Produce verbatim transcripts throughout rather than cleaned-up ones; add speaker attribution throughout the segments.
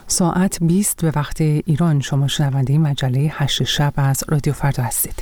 Speaker 1: ساعت بیست به وقت ایران. شما شنونده مجله هشت شب از رادیو فردا هستید.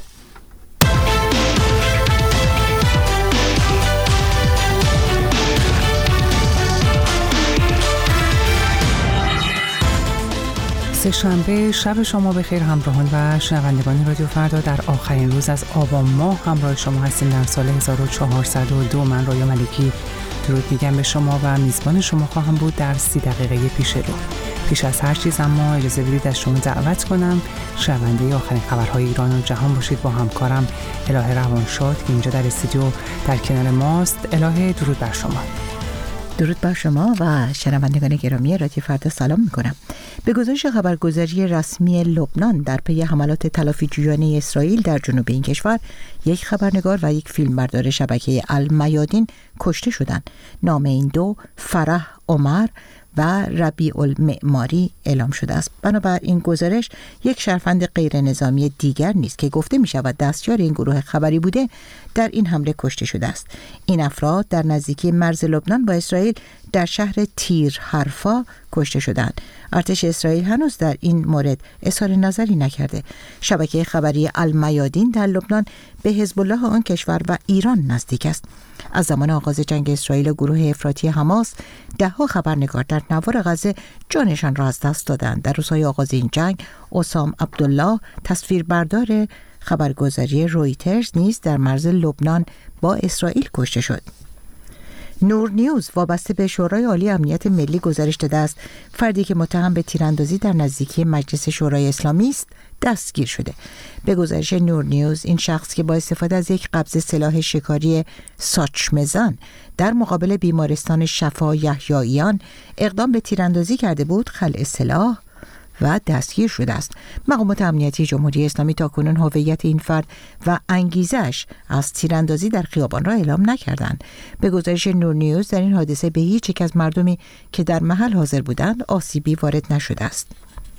Speaker 1: سه شنبه شب شما بخیر همراهان و شنوندگان رادیو فردا. در آخرین روز از آبان ماه همراه شما هستیم در سال هزار و چهارصد و دو. من رویا ملکی درود میگم به شما و میزبان شما خواهم بود در سی دقیقه پیش رو. پیش از هر چیز اما اجازه بدید از شما دعوت کنم شنونده آخرین خبرهای ایران و جهان باشید با همکارم الهه روانشاد که اینجا در استودیو در کنار ماست. الهه درود بر شما.
Speaker 2: درود بر شما و شنوندگان گرامی رادیو فردا سلام میکنم. به گزارش خبرگزاری رسمی لبنان در پی حملات تلافیجویانه اسرائیل در جنوب این کشور، یک خبرنگار و یک فیلمبردار شبکه المیادین کشته شدند. نام این دو فرح عمر و ربیع المعماری اعلام شده است. بنابر این گزارش یک شهروند غیر نظامی دیگر نیست که گفته می شود دستیار این گروه خبری بوده در این حمله کشته شده است. این افراد در نزدیکی مرز لبنان با اسرائیل در شهر تیر حرفا کشته شدند. ارتش اسرائیل هنوز در این مورد اظهار نظری نکرده. شبکه خبری المیادین در لبنان به حزب الله آن کشور و ایران نزدیک است. از زمان آغاز جنگ اسرائیل و گروه افراطی حماس، ده‌ها خبرنگار در نوار غزه جانشان را از دست دادند. در روزهای آغاز این جنگ، اسام عبدالله تصویربردار خبرگزاری رویترز نیز در مرز لبنان با اسرائیل کشته شد. نور نیوز وابسته به شورای عالی امنیت ملی گزارش داده است فردی که متهم به تیراندازی در نزدیکی مجلس شورای اسلامی است دستگیر شده. به گزارش نور نیوز، این شخص که با استفاده از یک قبض سلاح شکاری ساچمزن در مقابل بیمارستان شفا یحیاییان اقدام به تیراندازی کرده بود، خلع سلاح و دستگیر شده است. مقامات امنیتی جمهوری اسلامی تاکنون هویت این فرد و انگیزش از تیراندازی در خیابان را اعلام نکردند. به گزارش نور نیوز، در این حادثه به هیچ یک از مردمی که در محل حاضر بودند آسیبی وارد نشده است.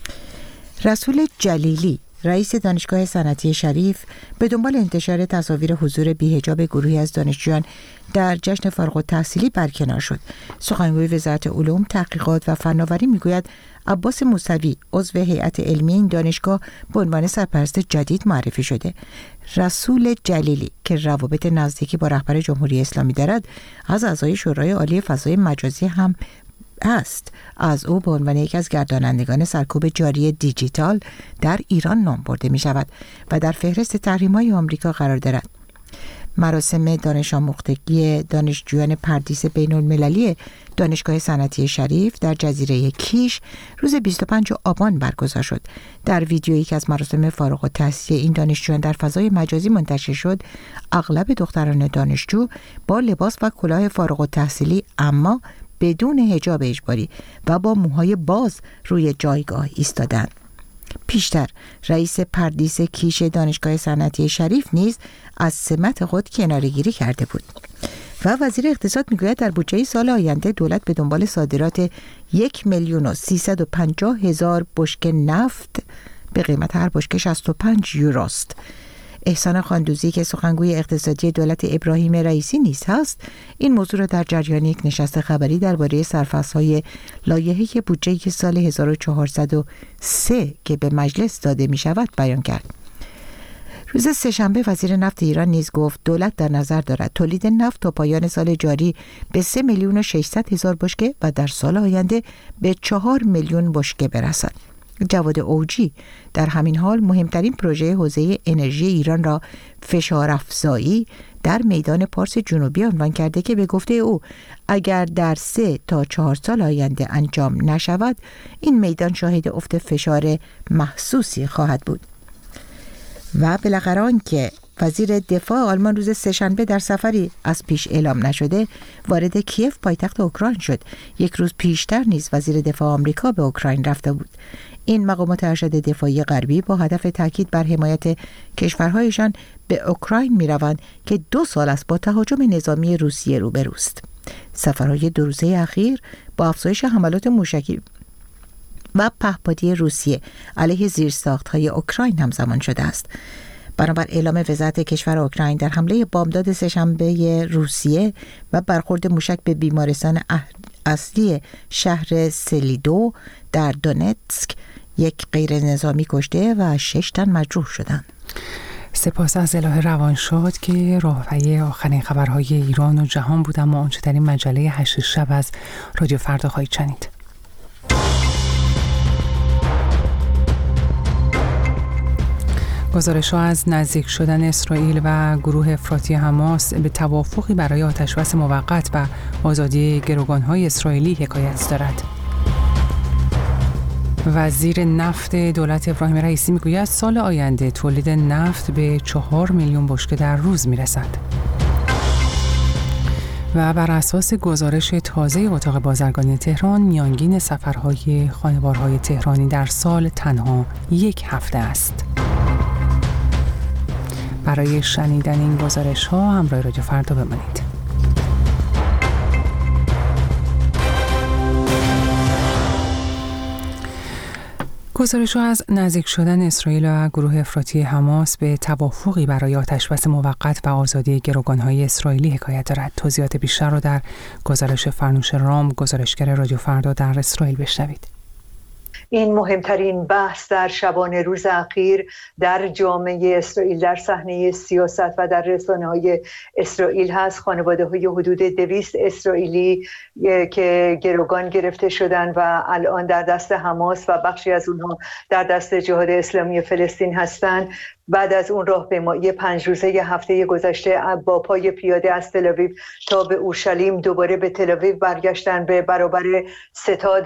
Speaker 2: رسول جلیلی، رئیس دانشگاه صنعتی شریف، به دنبال انتشار تصاویر حضور بی‌حجاب گروهی از دانشجویان در جشن فارغ التحصیلی برکنار شد. سخنگوی وزارت علوم، تحقیقات و فناوری میگوید عباس موسوی، عضو هیئت علمی این دانشگاه، به عنوان سرپرست جدید معرفی شده. رسول جلیلی که روابط نزدیکی با رهبر جمهوری اسلامی دارد، از اعضای شورای عالی فضای مجازی هم است. از او به عنوان یکی از گردانندگان سرکوب جاری دیجیتال در ایران نام برده می شود و در فهرست تحریم‌های آمریکا قرار دارد. مراسم دانش آموختگی دانشجویان پردیس بین المللی دانشگاه صنعتی شریف در جزیره کیش روز بیست و پنجم آبان برگزار شد. در ویدیویی که از مراسم فارغ التحصیلی این دانشجویان در فضای مجازی منتشر شد، اغلب دختران دانشجو با لباس و کلاه فارغ التحصیلی اما بدون حجاب اجباری و با موهای باز روی جایگاه ایستادند. پیشتر رئیس پردیس کیش دانشگاه صنعتی شریف نیز از سمت خود کناره‌گیری کرده بود. و وزیر اقتصاد میگوید در بودجه سال آینده دولت به دنبال صادرات یک میلیون و سیصد و پنجاه هزار بشکه نفت به قیمت هر بشکه شصت و پنج یوروست. احسان خاندوزی که سخنگوی اقتصادی دولت ابراهیم رئیسی نیز هست، این موضوع را در جریان یک نشست خبری درباره سرفصل‌های لایحه بودجه سال هزار و چهارصد و سه که به مجلس داده می شود بیان کرد. روز سه‌شنبه وزیر نفت ایران نیز گفت دولت در نظر دارد تولید نفت تا پایان سال جاری به سه میلیون و ششصد هزار بشکه و در سال آینده به چهار میلیون بشکه برسد. جواد اوجی در همین حال مهمترین پروژه حوزه انرژی ایران را فشار افزایی در میدان پارس جنوبی عنوان کرده که به گفته او اگر در سه تا چهار سال آینده انجام نشود، این میدان شاهد افت فشار محسوسی خواهد بود. و بالاخره آنکه وزیر دفاع آلمان روز سه‌شنبه در سفری از پیش اعلام نشده وارد کیف پایتخت اوکراین شد. یک روز پیشتر نیز وزیر دفاع آمریکا به اوکراین رفته بود. این مقامات ارشد دفاعی غربی با هدف تاکید بر حمایت کشورهایشان به اوکراین می‌روند که دو سال است با تهاجم نظامی روسیه روبروست. سفرهای دو روزه اخیر با افزایش حملات موشکی و پهپادی روسیه علیه زیرساخت‌های اوکراین همزمان شده است. بنابر اعلام وزارت کشور اوکراین در حمله بامداد سه‌شنبه روسیه و برخورد موشک به بیمارستان اصلی شهر سلیدو در دونتسک یک غیر نظامی کشته و شش تن مجروح شدند.
Speaker 1: سپاس از الهه روانشاد که راهپی آخرین خبرهای ایران و جهان بود. اما آنچه در این مجله هشت شب از رادیو فردا خواهید شنید. گزارش‌ها از نزدیک شدن اسرائیل و گروه افراطی حماس به توافقی برای آتشبس موقت و آزادی گروگان‌های اسرائیلی حکایت دارد. وزیر نفت دولت ابراهیم رئیسی میگوید سال آینده تولید نفت به چهار میلیون بشکه در روز میرسد. و بر اساس گزارش تازه اتاق بازرگانی تهران، میانگین سفرهای خانوارهای تهرانی در سال تنها یک هفته است. برای شنیدن این گزارش ها همراه رادیو فردا بمانید. گزارش‌ها از نزدیک شدن اسرائیل و گروه افراطی حماس به توافقی برای آتشبس موقت و آزادی گروگان‌های اسرائیلی حکایت دارد. توضیحات بیشتر را در گزارش فرنوش رام، گزارشگر رادیو فردا در اسرائیل بشنوید.
Speaker 3: این مهمترین بحث در شبانه روز اخیر در جامعه اسرائیل، در صحنه سیاست و در رسانه‌های اسرائیل هست. خانواده‌های حدود دویست اسرائیلی که گروگان گرفته شدن و الان در دست حماس و بخشی از اونها در دست جهاد اسلامی فلسطین هستند، بعد از اون راهپیمایی پنج روزه ی هفته گذشته با پای پیاده از تل‌آویو تا به اورشلیم دوباره به تل‌آویو برگشتن، به برابر ستاد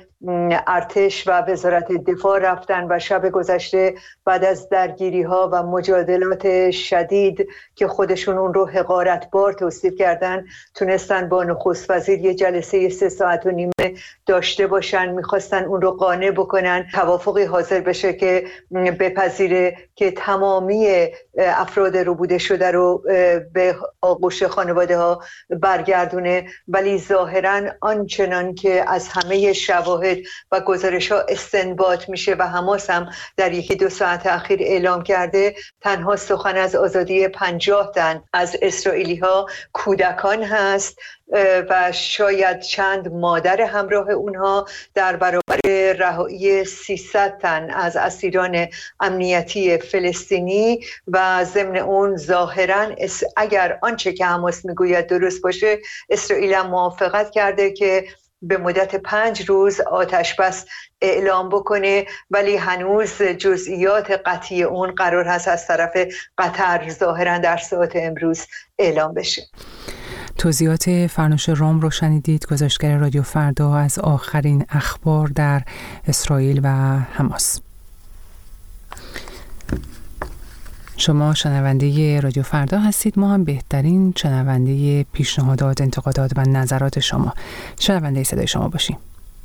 Speaker 3: ارتش و وزارت دفاع رفتن و شب گذشته بعد از درگیری ها و مجادلات شدید که خودشون اون رو حقارتبار توصیف کردن، تونستن با نخست وزیر یه جلسه سه ساعت و نیمه داشته باشن. میخواستن اون رو قانع بکنن توافقی حاصل بشه که بپذیره که تمامی افراد ربوده شده رو به آغوش خانواده ها برگردونه، ولی ظاهراً آنچنان که از همه شواهد و گزارش ها استنباط میشه و حماس هم در یکی دو ساعت اخیر اعلام کرده، تنها سخن از آزادی پنجاه تن از اسرائیلی ها کودکان هست و شاید چند مادر همراه اونها در برابر رهایی سیصد تن از اسیران امنیتی فلسطینی. و ضمن اون ظاهراً اگر آنچه که حماس میگوید درست باشه، اسرائیل هم موافقت کرده که به مدت پنج روز آتش بس اعلام بکنه، ولی هنوز جزئیات قطعی اون قرار هست از طرف قطر ظاهراً در ساعت امروز اعلام بشه.
Speaker 1: توضیحات فرنوش رام رو شنیدید، گزارشگر رادیو فردا از آخرین اخبار در اسرائیل و حماس. شما شنونده رادیو فردا هستید، ما هم بهترین شنونده پیشنهادات، انتقادات و نظرات شما، شنونده صدای شما باشیم.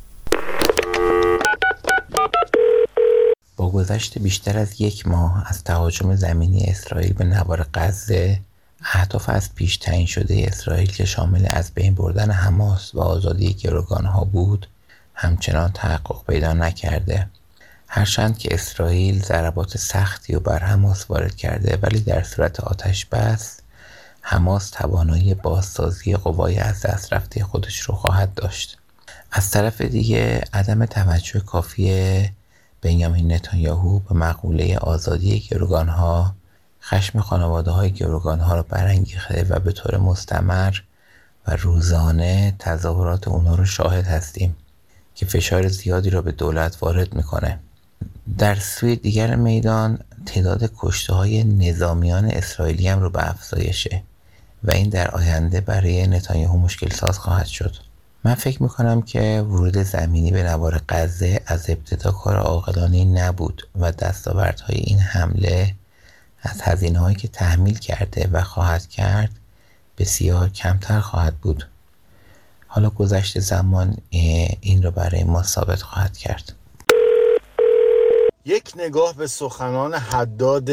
Speaker 4: با گذشت بیشتر از یک ماه از تهاجم زمینی اسرائیل به نوار غزه، اهداف از پیش تعیین شده اسرائیل که شامل از بین بردن حماس و آزادی گروگانها بود همچنان تحقق پیدا نکرده. هرچند که اسرائیل ضربات سختی و بر حماس وارد کرده، ولی در صورت آتش بس حماس توانایی بازسازی قوای از دست رفته خودش رو خواهد داشت. از طرف دیگه عدم توجه کافی بنیامین نتانیاهو به مقوله آزادی گروگانها خشم خانواده های گروگانها رو برانگیخته و به طور مستمر و روزانه تظاهرات اونا رو شاهد هستیم که فشار زیادی رو به دولت وارد میکنه. در سوی دیگر میدان تعداد کشته های نظامیان اسرائیلی هم رو به افزایشه و این در آینده برای نتانیاهو مشکل ساز خواهد شد. من فکر میکنم که ورود زمینی به نوار غزه از ابتدا کار عاقلانه‌ای نبود و دستاوردهای این حمله از هزینه‌هایی که تحمیل کرده و خواهد کرد بسیار کمتر خواهد بود. حالا گذشت زمان این رو برای ما ثابت خواهد کرد.
Speaker 5: یک نگاه به سخنان حداد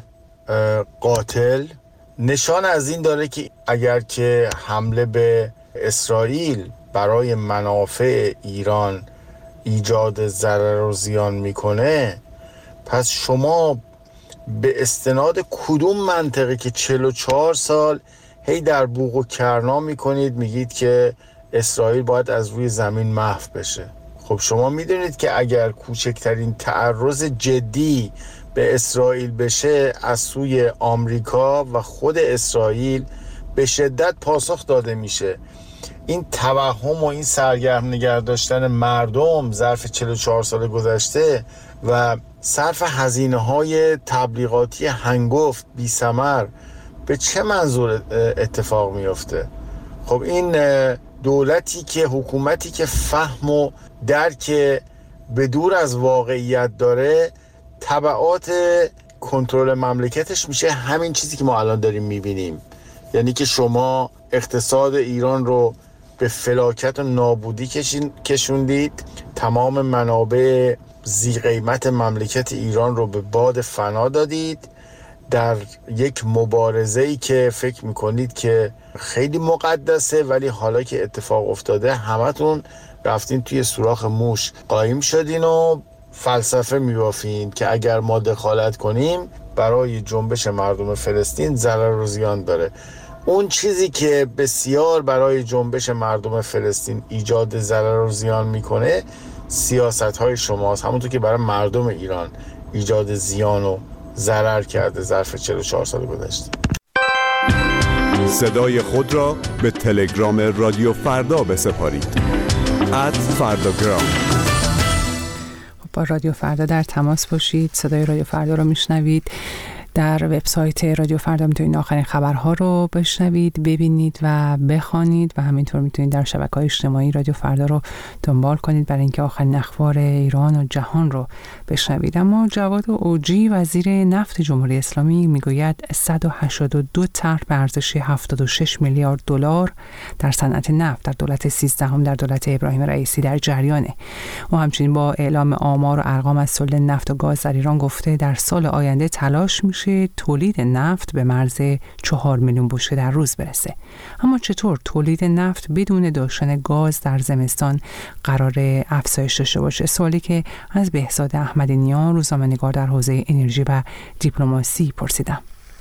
Speaker 5: قاتل نشان از این داره که اگر که حمله به اسرائیل برای منافع ایران ایجاد ضرر و زیان میکنه، پس شما به استناد کدوم منطقه که چهل و چهار سال هی در بوق و کرنا میکنید میگید که اسرائیل باید از روی زمین محو بشه. خب شما میدونید که اگر کوچکترین تعرض جدی به اسرائیل بشه از سوی آمریکا و خود اسرائیل به شدت پاسخ داده میشه. این توهم و این سرگرم نگه داشتن مردم ظرف چهل و چهار سال گذشته و صرف هزینه‌های تبلیغاتی هنگفت بی ثمر به چه منظور اتفاق میفته؟ خب این دولتی که حکومتی که فهم و درک به دور از واقعیت داره، تبعات کنترل مملکتش میشه همین چیزی که ما الان داریم میبینیم. یعنی که شما اقتصاد ایران رو به فلاکت و نابودی کشوندید، تمام منابع ذی قیمت مملکت ایران رو به باد فنا دادید در یک مبارزه‌ای که فکر میکنید که خیلی مقدسه، ولی حالا که اتفاق افتاده همتون رفتین توی سوراخ موش قایم شدین و فلسفه میبافین که اگر ما دخالت کنیم برای جنبش مردم فلسطین ضرر و زیان داره. اون چیزی که بسیار برای جنبش مردم فلسطین ایجاد ضرر و زیان میکنه سیاست‌های شماست، همونطور که برای مردم ایران ایجاد زیان و ضرر کرده ظرف چهل و چهار سال گذشته.
Speaker 6: صدای خود را به تلگرام رادیو فردا بسپارید. ات فرداگرام.
Speaker 1: با رادیو فردا در تماس باشید. صدای رادیو فردا رو میشنوید. در وبسایت رادیو فردا میتونید آخرین خبرها رو بشنوید، ببینید و بخوانید و همینطور میتونید در شبکه‌های اجتماعی رادیو فردا رو دنبال کنید برای اینکه آخرین اخبار ایران و جهان رو بشنوید. اما جواد اوجی وزیر نفت جمهوری اسلامی میگوید صد و هشتاد و دو طرح به ارزش هفتاد و شش میلیارد دلار در صنعت نفت در دولت سیزدهم در دولت ابراهیم رئیسی در جریانه. او همچنین با اعلام آمار و ارقام از تولید نفت و گاز در ایران گفته در سال آینده تلاش میشه تولید نفت به مرز چهار میلیون بشکه در روز برسه. اما چطور تولید نفت بدون داشتن گاز در زمستان قرار افزایش داشته باشه؟ سوالی که از بهزاد احمدی نیا روزنامه‌نگار در حوزه انرژی و دیپلماسی پرسیدم.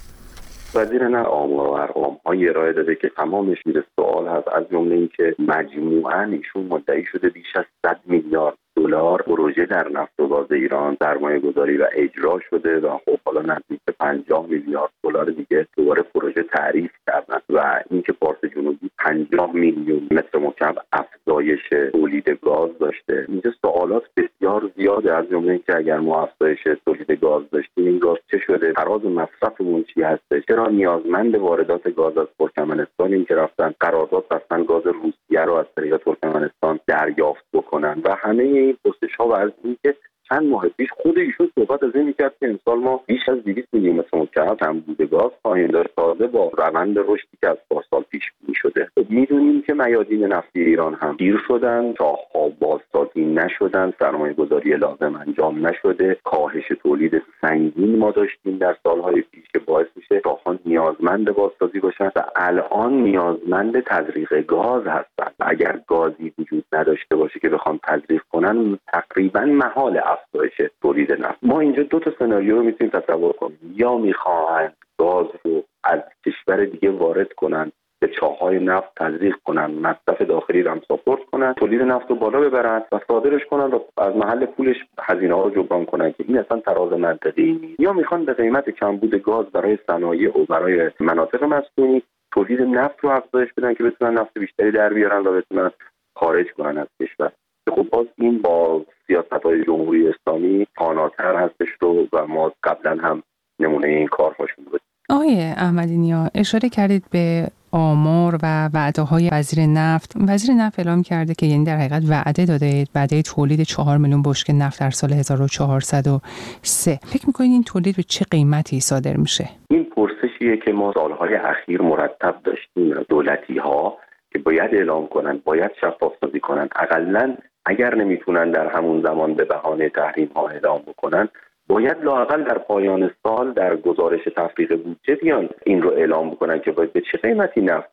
Speaker 7: وزیر نه آمار و ارقام های ارائه داده که تمامش زیر سوال هست، از جمله اینکه مجموعاً ایشون مدعی شده بیش از صد میلیارد دلار پروژه در نفت و گاز ایران سرمایه گذاری و اجرا شده و خب حالا نزدیک به پنجاه میلیارد دلار دیگه دوباره پروژه تعریف کردن و اینکه پارس جنوبی پنجاه میلیون متر مکعب افزایش تولید گاز داشته. اینجا سوالات بسیار زیاده، از جمله اینکه اگر ما افزایش تولید گاز داشتیم این گاز چه شده؟ تراز مصرفمون چی هست؟ چرا نیازمند واردات گاز از ترکمنستان که رفتن قرارداد بستن گاز روسیه رو از طریق ترکمنستان دریافت بکنن و همه این پرسش‌ها و از اینکه چند ماه پیش خود ایشون صحبت از این می‌کرد که امسال ما بیش از دویست میلیون متر مکعب کمبود گاز خواهیم داشت تازه با روند رشدی که از پارسال پیش بینی شده. خب می‌دونیم که میادین نفتی ایران هم دیر شدن، شاخه‌ها بازسازی نشدن، سرمایه‌گذاری لازم انجام نشده، کاهش تولید سنگین ما داشتیم در سال‌های پیش که باعث میشه شاخه‌ها نیازمند بازسازی باشن و الان نیازمند تزریق گاز هستن. اگر گازی وجود نداشته باشه که بخوام تزریق کنن تقریباً محال افزایش تولید نفت. ما اینجا دو تا سناریو رو میتونیم تصور کنیم، یا میخواهند گاز رو از کشور دیگه وارد کنن به چاهای نفت تزریق کنن، مصرف داخلی رو هم ساپورت کنن، تولید نفت رو بالا ببرن و صادرش کنن و از محل پولش هزینه ها رو جبران کنن که این اصلا تراز منطقی نیست. یا میخوان به قیمت کمبود گاز برای صنایع و برای مناطق مسکونی تولید نفت رو افزایش بدن که بتونن نفت بیشتری در بیارن و بتونن خارج کنن از کشور. خب باز این با سیاست‌های جمهوری اسلامی تاناتر هستش رو و ما قبلا هم نمونه این کارهاشون بود.
Speaker 1: آقای احمدی نیا اشاره کردید به آمار و وعده‌های وزیر نفت. وزیر نفت اعلام کرده که یعنی در حقیقت وعده داده وعده تولید چهار میلیون بشکه نفت در سال هزار و چهارصد و سه. فکر می‌کنید این تولید به چه قیمتی صادر میشه؟
Speaker 7: این پرسشیه که ما سالهای اخیر مرتب داشتیم. دولتی‌ها که باید اعلام کنن، باید شفاف سازی کنن، حداقل اگر نمیتونن در همون زمان به بهانه تحریم ها اعلام بکنن باید لااقل در پایان سال در گزارش تفریغ بودجه بیان این رو اعلام بکنن که باید به چه قیمتی نفت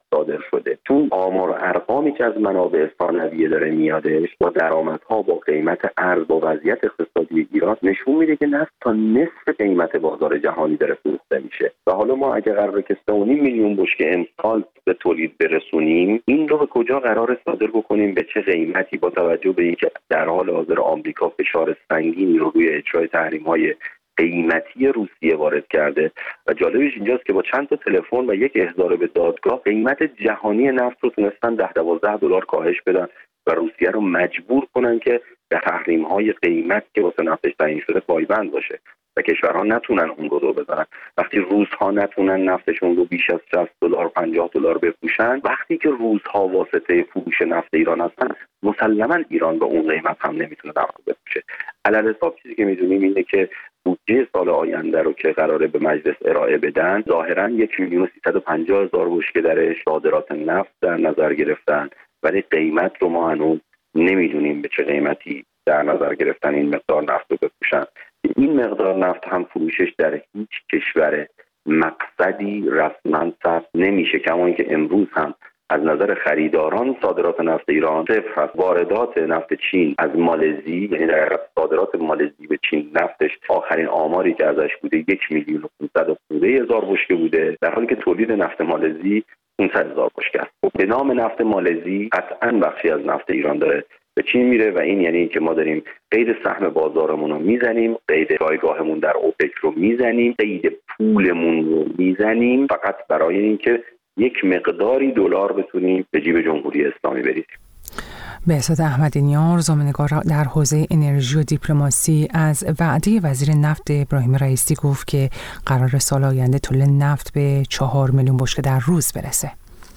Speaker 7: صادر شده. چون آمار و ارقامی که از منابع ثانویه داره میادش با درآمدها، با قیمت ارز، با وضعیت اقتصادی ایران نشون میده که نفت تا نصف قیمت بازار جهانی داره فروخته میشه و حالا ما اگه قراره که سه و نیم میلیون بشکه امسال به تولید برسونیم، این رو به کجا قراره صادر بکنیم، به چه قیمتی، با توجه به اینکه در حال حاضر آمریکا فشار سنگینی رو روی اجرای تحریم‌های قیمتی روسیه وارد کرده و جالبش اینجاست که با چند تا تلفن و یک احضار به دادگاه قیمت جهانی نفت رو تونستن ده دوازده دلار کاهش بدن و روسیه رو مجبور کنن که به تحریم‌های قیمت که واسه نفتش تعیین شده پایبند باشه و کشورها نتونن اون رو رو بزنن. وقتی روس‌ها نتونن نفتشون رو بیش از شصت دلار پنجاه دلار بفروشن، وقتی که روس‌ها واسطه فروش نفت ایران هستن، مسلماً ایران به اون قیمت هم نمیتونه نفت بفروشه. علالحساب چیزی که میدونیم اینه که بودجه سال آینده رو که قراره به مجلس ارائه بدن، ظاهراً یک میلیون و سیصد و پنجاه هزار بشکه درش صادرات نفت در نظر گرفتن، ولی قیمت رو ما هنوز نمیدونیم به چه قیمتی در نظر گرفتن این مقدار نفت رو بفروشن. این مقدار نفت هم فروشش در هیچ کشور مقصدی رسما ثبت نمیشه، کما اینکه امروز هم از نظر خریداران صادرات نفت ایران صفر هست. واردات نفت چین از مالزی، یعنی در صادرات مالزی به چین نفتش آخرین آماری که ازش بوده یک میلیون و پانصد هزار بشکه بوده، در حالی که تولید نفت مالزی پانصد هزار بشکه است. به نام نفت مالزی قطعاً بخشی از نفت ایران داره به چین میره و این یعنی که ما داریم قید سهم بازارمون رو میزنیم، قید جایگاهمون در اوپک رو میزنیم، قید پولمون رو میزنیم، فقط برای اینکه یک مقداری دلار بتونیم به جیب جمهوری اسلامی بریزیم.
Speaker 1: بهزاد احمدی‌نیار، زمینه‌نگار در حوزه انرژی و دیپلماسی، از وعده وزیر نفت ابراهیم رئیسی گفت که قرار سال آینده تولید نفت به چهار میلیون بشکه در روز برسه.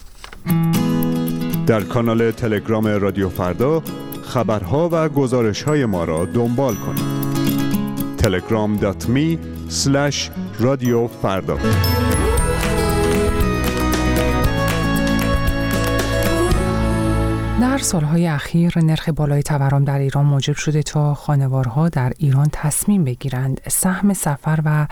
Speaker 6: در کانال تلگرام رادیو فردا خبرها و گزارش‌های ما را دنبال کنید. تلگرام دات می اسلش رادیو فردا.
Speaker 1: در سالهای اخیر نرخ بالای تورم در ایران موجب شده تا خانوارها در ایران تصمیم بگیرند سهم سفر و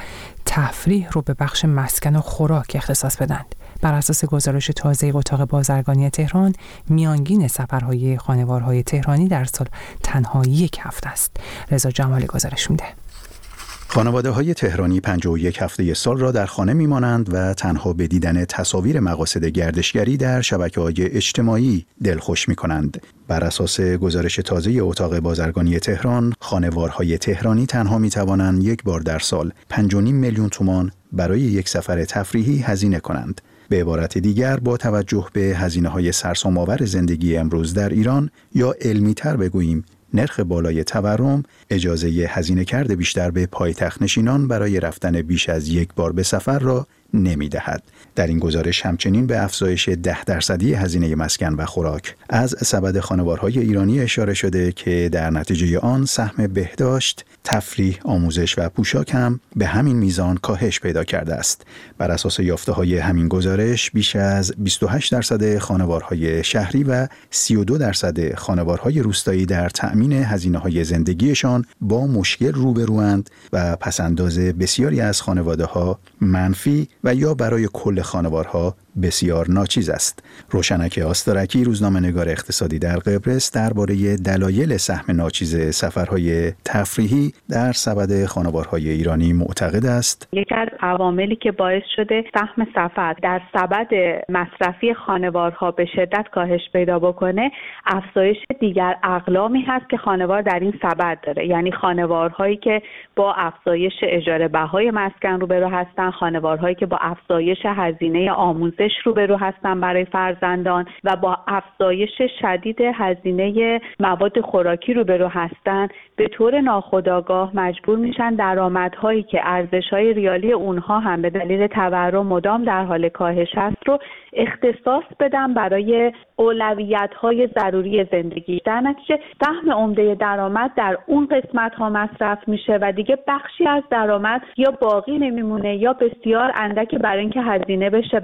Speaker 1: تفریح رو به بخش مسکن و خوراک اختصاص بدند. بر اساس گزارش تازه اتاق بازرگانی تهران، میانگین سفرهای خانوارهای تهرانی در سال تنها یک هفته است. رضا جمالی گزارش میده.
Speaker 8: خانواده‌های تهرانی پنجاه و یک هفته سال را در خانه می‌مانند و تنها به دیدن تصاویر مقاصد گردشگری در شبکه‌های اجتماعی دلخوش می‌کنند. بر اساس گزارش تازه اتاق بازرگانی تهران، خانوارهای تهرانی تنها می‌توانند یک بار در سال پنج و نیم میلیون تومان برای یک سفر تفریحی هزینه کنند. به عبارت دیگر، با توجه به هزینه‌های سرسام‌آور زندگی امروز در ایران، یا علمی‌تر بگوییم نرخ بالای تورم، اجازه هزینه کرده بیشتر به پایتخت نشینان برای رفتن بیش از یک بار به سفر را نمی دهد. در این گزارش همچنین به افزایش ده درصدی هزینه مسکن و خوراک از سبد خانوارهای ایرانی اشاره شده که در نتیجه آن سهم بهداشت، تفریح، آموزش و پوشاک هم به همین میزان کاهش پیدا کرده است. بر اساس یافته‌های همین گزارش، بیش از بیست و هشت درصد خانوارهای شهری و سی و دو درصد خانوارهای روستایی در تأمین هزینه‌های زندگیشان با مشکل روبروند و پس‌انداز بسیاری از خانواده‌ها منفی و یا برای کل خانوارها بسیار ناچیز است. روشنک آستارکی، روزنامه‌نگار اقتصادی در قبرس، درباره دلایل سهم ناچیز سفرهای تفریحی در سبد خانوارهای ایرانی معتقد است:
Speaker 9: یکی از عواملی که باعث شده سهم سفر در سبد مصرفی خانوارها به شدت کاهش پیدا بکنه، افزایش دیگر اقلامی هست که خانوار در این سبد داره. یعنی خانوارهایی که با افزایش اجاره بهای مسکن روبرو هستن، خانوارهایی که با افزایش هزینه آموزش روبرو هستن برای فرزندان و با افزایش شدید هزینه مواد خوراکی روبرو هستن، به طور ناخودآگاه مجبور میشن درآمدهایی که ارزش‌های ریالی اونها هم به دلیل تورم مدام در حال کاهش هست رو اختصاص بدن برای اولویت‌های ضروری زندگی. در نتیجه سهم عمده درآمد در اون قسمت‌ها مصرف میشه و دیگه بخشی از درآمد یا باقی نمیمونه یا بسیار اندک برای اینکه هزینه بشه برای سفر.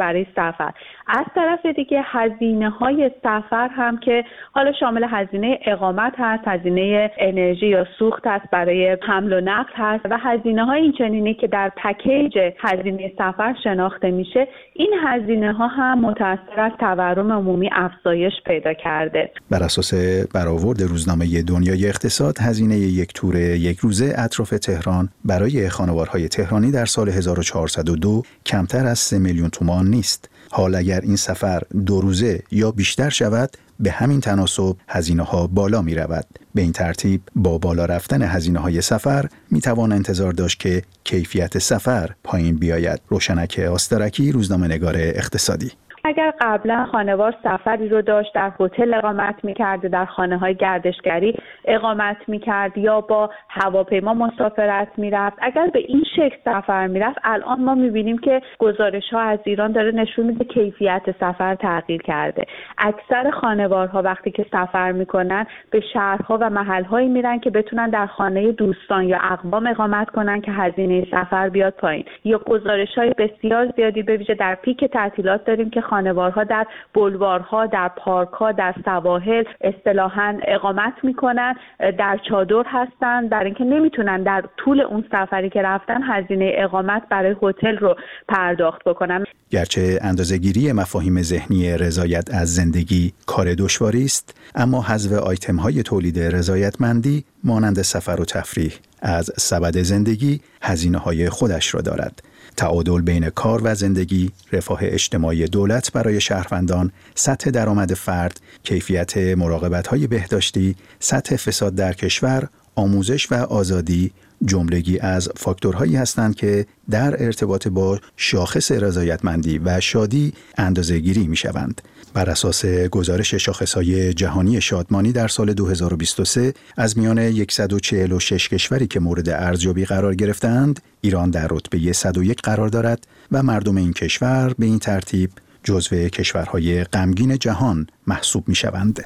Speaker 9: سفر. از طرف دیگه هزینه های سفر هم که حالا شامل هزینه اقامت هست، هزینه انرژی یا سوخت هست، برای حمل و نقل هست و هزینه های این چنینی که در پکیج هزینه سفر شناخته میشه، این هزینه ها هم متأثر از تورم عمومی افزایش پیدا کرده.
Speaker 8: بر اساس برآورد روزنامه دنیای اقتصاد، هزینه یک تور یک روزه اطراف تهران برای خانوارهای تهرانی در سال هزار و چهارصد و دو کمتر از سه میلیون تومان نیست. حال اگر این سفر دو روزه یا بیشتر شود، به همین تناسب هزینه ها بالا می رود. به این ترتیب با بالا رفتن هزینه های سفر می توان انتظار داشت که کیفیت سفر پایین بیاید. روشنک آسترکی، روزنامه‌نگار اقتصادی.
Speaker 9: اگر قبلا خانوار سفری رو داشت در هتل اقامت می‌کرد، در خانه‌های گردشگری اقامت می‌کرد یا با هواپیما مسافرت می‌رفت، اگر به این شکل سفر می‌رفت، الان ما می‌بینیم که گزارش‌ها از ایران داره نشون میده کیفیت سفر تغییر کرده. اکثر خانوارها وقتی که سفر می‌کنن به شهرها و محل‌هایی میرن که بتونن در خانه دوستان یا اقوام اقامت کنن که هزینه سفر بیاد پایین. یا گزارش‌های بسیار زیادی به ویژه در پیک تعطیلات داریم که خانوارها در بولوارها، در پارک‌ها، در سواحل اصطلاحاً اقامت میکنن، در چادر هستن، در اینکه نمیتونن در طول اون سفری که رفتن هزینه اقامت برای هتل رو پرداخت بکنن.
Speaker 8: گرچه اندازه‌گیری مفاهیم ذهنی رضایت از زندگی کار دشواری است، اما حذف آیتم‌های تولید رضایتمندی مانند سفر و تفریح از سبد زندگی هزینه‌های خودش را دارد. تعادل بین کار و زندگی، رفاه اجتماعی دولت برای شهروندان، سطح درآمد فرد، کیفیت مراقبت‌های بهداشتی، سطح فساد در کشور، آموزش و آزادی جملگی از فاکتورهایی هستند که در ارتباط با شاخص رضایتمندی و شادی اندازه‌گیری می‌شوند. بر اساس گزارش شاخص‌های جهانی شادمانی در سال دو هزار و بیست و سه از میان صد و چهل و شش کشوری که مورد ارزیابی قرار گرفتند، ایران در رتبه صد و یک قرار دارد و مردم این کشور به این ترتیب جزو کشورهای غمگین جهان محسوب می‌شوند.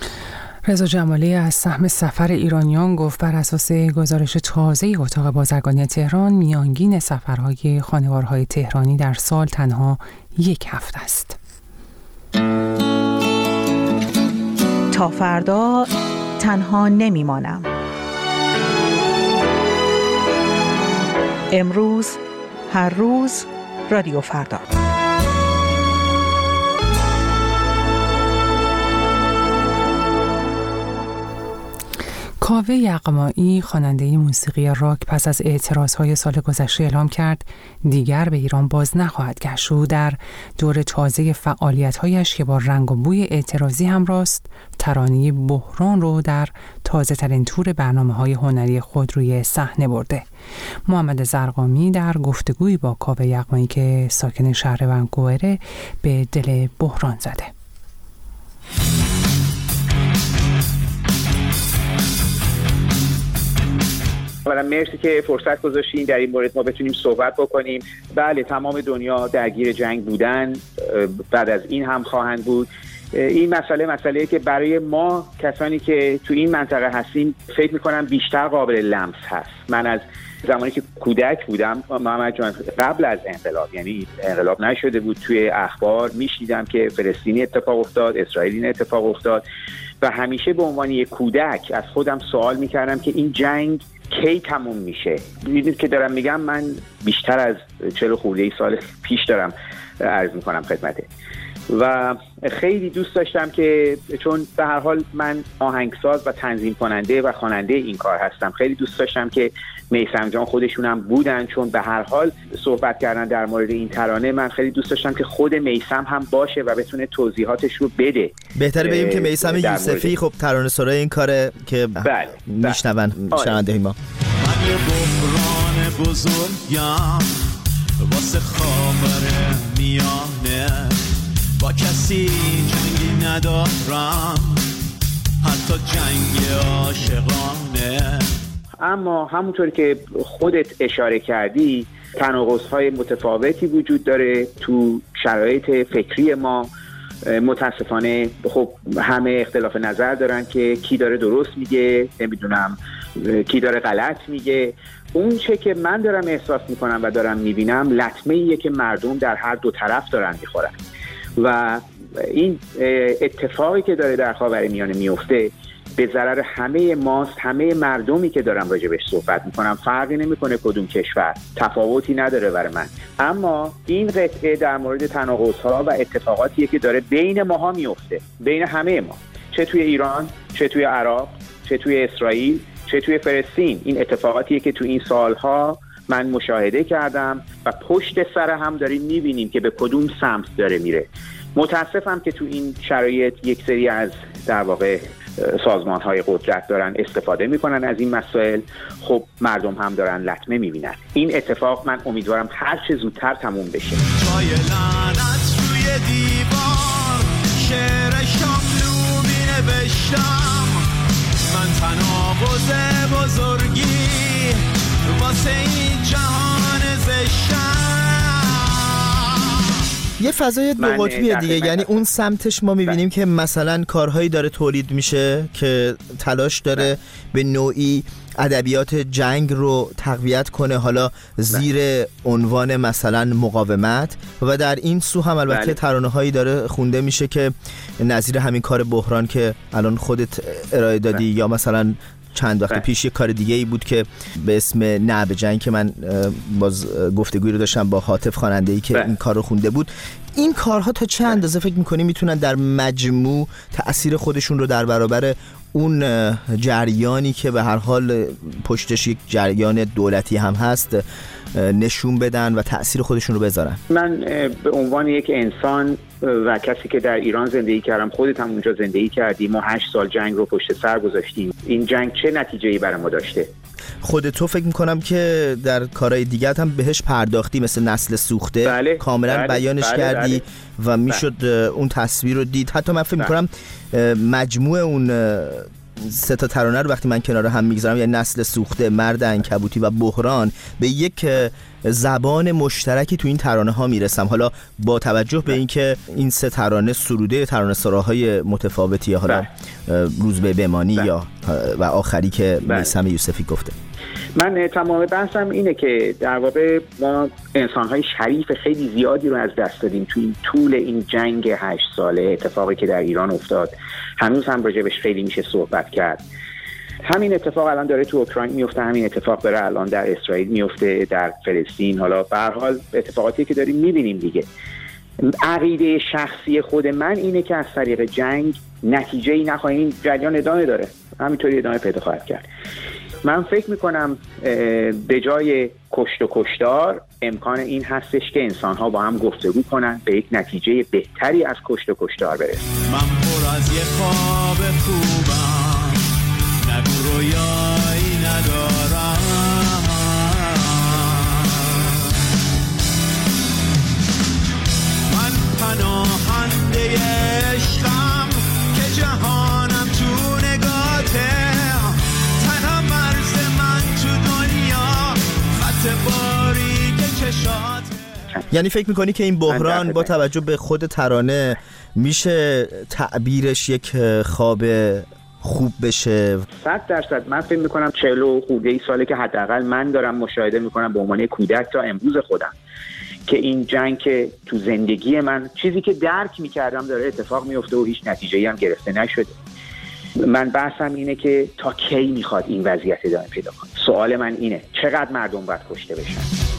Speaker 1: رضا جمالی از سهم سفر ایرانیان گفت بر اساس گزارش تازه اتاق بازرگانی تهران، میانگین سفرهای خانوارهای تهرانی در سال تنها یک هفته است.
Speaker 10: تا فردا تنها نمیمانم. امروز، هر روز، رادیو فردا.
Speaker 1: کاوه یغمایی، خواننده موسیقی راک، پس از اعتراضهای سال گذشته اعلام کرد دیگر به ایران باز نخواهد گشت. او در دور تازه فعالیت‌هایش که با رنگ و بوی اعتراضی همراه است، ترانه بحران رو در تازه‌ترین تور برنامه‌های هنری خود روی صحنه برده. محمد زرقامی در گفتگویی با کاوه یغمایی که ساکن شهر ونکوور به دل بحران زده.
Speaker 11: اولا مرسی که فرصت گذاشتین در این مورد ما بتونیم صحبت بکنیم. بله، تمام دنیا درگیر جنگ بودن، بعد از این هم خواهند بود. این مسئله مسئله که برای ما کسانی که تو این منطقه هستیم فکر میکنم بیشتر قابل لمس هست. من از زمانی که کودک بودم، محمد جان، قبل از انقلاب، یعنی انقلاب نشده بود، توی اخبار میشنیدم که فلسطینی اتفاق افتاد، اسرائیلی اتفاق افتاد و همیشه به عنوان یک کودک از خودم سوال میکردم که این جنگ کی تموم میشه. دیدید که دارم میگم، من بیشتر از چهل خورده ای سال پیش دارم عرض میکنم خدمته و خیلی دوست داشتم که چون به هر حال من آهنگساز و تنظیم کننده و خواننده این کار هستم، خیلی دوست داشتم که میثم جان خودشون هم بودن، چون به هر حال صحبت کردن در مورد این ترانه، من خیلی دوست داشتم که خود میثم هم باشه و بتونه توضیحاتش رو بده.
Speaker 12: بهتره بگیم که میثم یوسفی خب ترانه سرای این کاره که
Speaker 11: بله
Speaker 12: میشنون شنونده ما.
Speaker 13: من یه بحران بزرگم واسه خاور میانه، با کسی جنگی ندارم، حتی جنگ عاشقانه.
Speaker 11: اما همونطور که خودت اشاره کردی، تناقض‌های متفاوتی وجود داره تو شرایط فکری ما. متاسفانه خب همه اختلاف نظر دارن که کی داره درست میگه، نمیدونم کی داره غلط میگه. اون چه که من دارم احساس میکنم و دارم میبینم لطمه ایه که مردم در هر دو طرف دارن میخورن و این اتفاقی که داره در خاورمیانه میفته به ضرر همه ماست، همه مردمی که دارم راجبش صحبت میکنم. فرقی نمیکنه کدوم کشور، تفاوتی نداره برای من. اما این قطعه در مورد تناقض‌ها و اتفاقاتیه که داره بین ماها میفته، بین همه ما، چه توی ایران، چه توی عراق، چه توی اسرائیل، چه توی فلسطین. این اتفاقاتیه که تو این سالها من مشاهده کردم و پشت سر هم داریم میبینیم که به کدوم سمت داره میره. متاسفم که تو این شرایط یک سری از در واقع سازمان‌های قدرت دارن استفاده میکنن از این مسائل. خب مردم هم دارن لطمه میبینن. این اتفاق من امیدوارم هر چه زودتر تموم بشه.
Speaker 13: جای لعنت روی دیوار شعر شاملو مینوشتم، من تناقض بزرگی واسه این جهان زشتم.
Speaker 12: یه فضای دو قطبیه دیگه، یعنی اون سمتش ما میبینیم که مثلا کارهایی داره تولید میشه که تلاش داره به نوعی ادبیات جنگ رو تقویت کنه، حالا زیر عنوان مثلا مقاومت، و در این سو هم البته ترانه هایی داره خونده میشه که نظیر همین کار بحران که الان خودت ارائه دادی، یا مثلا چند وقت پیش یک کار دیگه ای بود که به اسم نه به جنگ که من باز گفتگویی رو داشتم با حاطف خواننده‌ای که این کار رو خونده بود. این کارها تا چه اندازه فکر می‌کنی میتونن در مجموع تأثیر خودشون رو در برابر اون جریانی که به هر حال پشتش یک جریان دولتی هم هست نشون بدن و تأثیر خودشون رو بذارن؟
Speaker 11: من به عنوان یک انسان و کسی که در ایران زندگی کردم، خودت هم اونجا زندگی کردی، ما هشت سال جنگ رو پشت سر گذاشتیم. این جنگ چه نتیجه‌ای برای ما داشته؟
Speaker 12: خودت تو فکر میکنم که در کارهای دیگه هم بهش پرداختی، مثل نسل سوخته.
Speaker 11: بله،
Speaker 12: کاملا
Speaker 11: بله،
Speaker 12: بیانش
Speaker 11: بله،
Speaker 12: کردی
Speaker 11: بله.
Speaker 12: و میشد بله. اون تصویر رو دید. حتی من فکر میکنم مجموع اون سه تا ترانه رو وقتی من کنار هم میگذارم، یعنی نسل سوخته، مرد عنکبوتی و بحران، به یک زبان مشترکی تو این ترانه ها میرسم. حالا با توجه به اینکه این سه ترانه سروده ترانه سراهای متفاوتی، حالا روزبه بمانی یا و آخری که میثم یوسفی گفته.
Speaker 11: من تمام بحثم اینه که در واقع ما انسان‌های شریف خیلی زیادی رو از دست دادیم تو این طول این جنگ هشت ساله. اتفاقی که در ایران افتاد هنوز هم راجبش خیلی میشه صحبت کرد. همین اتفاق الان داره تو اوکراین میفته، همین اتفاق داره الان در اسرائیل میفته، در فلسطین. حالا به هر حال اتفاقاتی که داریم میبینیم دیگه. عقیده شخصی خود من اینه که از طریق جنگ نتیجه‌ای نخواهیم، جریان ادامه داره، همینطوری ادامه پیدا خواهد کرد. من فکر میکنم به جای کشت و کشتار امکان این هستش که انسان‌ها با هم گفتگو کنن، به یک نتیجه بهتری از کشت و کشتار برسن.
Speaker 13: من پر از یه خواب خوبم، نگو رویایی ندارم، من پناهنده عشقم که جهانم تو نگاته، تنها مرز من تو دنیا خط باریک چشاته.
Speaker 12: یعنی فکر میکنی که این بحران با توجه به خود ترانه میشه تعبیرش یک خواب خوب بشه؟
Speaker 11: صد درصد. من فکر میکنم چهل و خورده ای ساله که حداقل من دارم مشاهده میکنم به عنوان کودک تا امروز خودم که این جنگ که تو زندگی من چیزی که درک میکردم داره اتفاق میفته و هیچ نتیجه‌ای هم گرفته نشده. من بحثم اینه که تا کی میخواد این وضعیت ادامه پیدا کنه؟ سوال من اینه چقدر مردم باید کشته بشن؟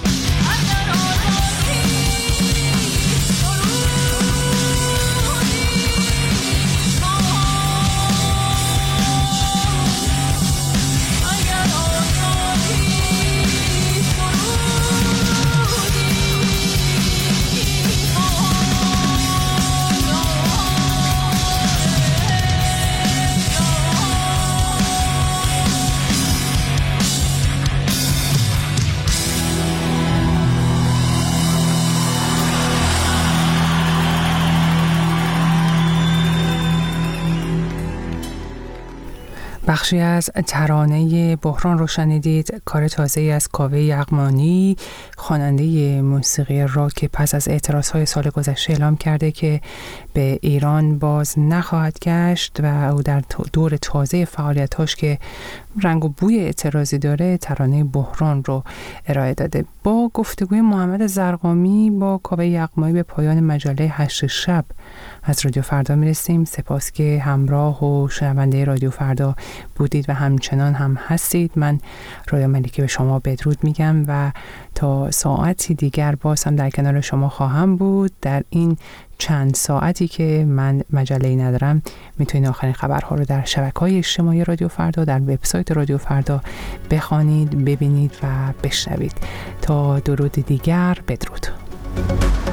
Speaker 1: بخشی از ترانه بحران رو شنیدید، کار تازه‌ای از کاوه یغمانی، خواننده موسیقی راک که پس از اعتراضهای سال گذشته اعلام کرده که به ایران باز نخواهد گشت و او در دور تازه فعالیتاش که رنگ و بوی اعتراضی داره ترانه بحران رو ارائه داده. با گفتگوی محمد زرقامی با کاوه یغمایی به پایان مجله هشت شب از رادیو فردا میرسیم. سپاس که همراه و شنونده رادیو فردا بودید و همچنان هم هستید. من رویا ملیکی به شما بدرود میگم و تا ساعتی دیگر باز هم در کنار شما خواهم بود. در این چند ساعتی که من مجله‌ای ندارم میتونید آخرین خبرها رو در شبکه‌های اجتماعی رادیو فردا، در وبسایت رادیو فردا بخوانید، ببینید و بشنوید. تا درود دیگر، بدرود.